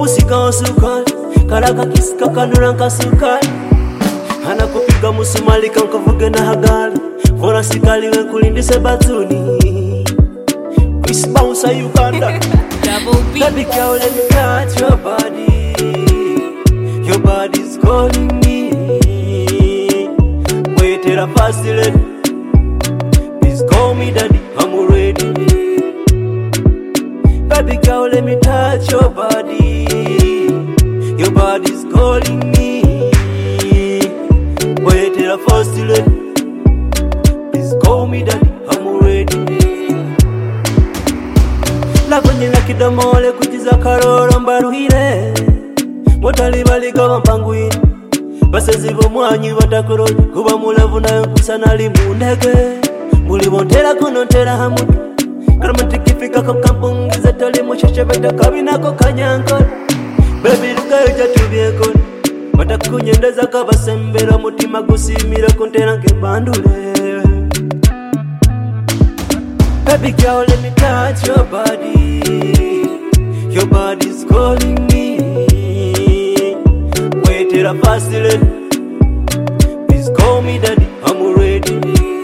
Musika sukari, karaka kisika kanura nka sukari. Anakupiga musumali kankavuge na hagali. Vona sikali we kulindise batuni. Chris Bouncer Uganda. Baby girl, let me touch your body. Your body's calling me. Wait till I pass the lane. Please call me daddy, I'm ready. Baby girl, let me touch your body. Your body's calling me. Wait till I pass the lane. Please call me daddy, I'm ready. Lakunyina kidomole kujiza karoro mbaruhire. Motali baligaba mpanguine. Basezibo mwanyi batakuroli. Kuba mulavu nayo nkusana li mundege. Mulibontera kunontera hamudu. Karamanti kifika kakampungiza tali mushashe beta kabinako kanyankoli. Baby luka yuja tubyekoli. Batakunyendeza kabasembera mutima gusimira kuntera nkembandule. Baby girl, let me touch your body. Your body's calling me. Wait till I pass the lane. Please call me daddy, I'm ready.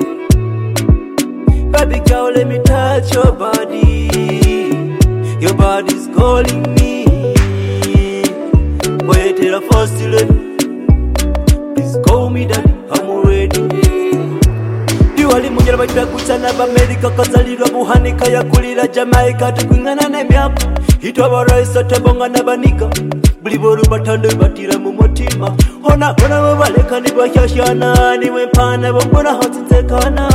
Baby girl, let me touch your body. Your body's calling me. Wait till I pass the lane. Please call me daddy, I'm ready. Wali mujera baita kuchana ba America kazalirwa buhanika ya kulira Jamaica tukwingana nemyapa hitwa baraisa tebonga nabanika buliboru batando batira mu mutima ona babaleka ni bashyashyana ni wempana bombona hotsitekana.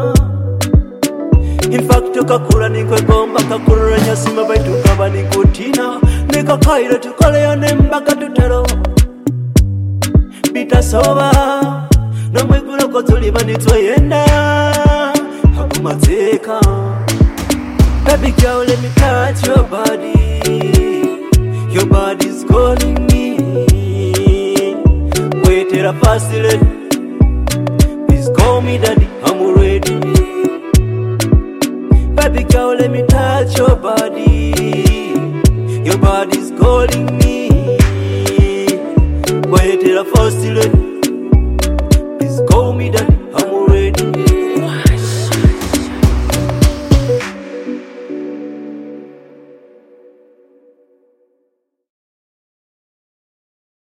In fact kakura ni kwegomba kakura nyasima baitu kabani kutina nika kaira tukole yonemba katutero bita soba. No mwigula kotuliba nitwayenda hakumateka. Baby girl, let me touch your body. Your body's calling me. Wait till I pass the lane. Please call me daddy, I'm ready. Baby girl, let me touch your body. Your body's calling me. Wait till I pass the lane.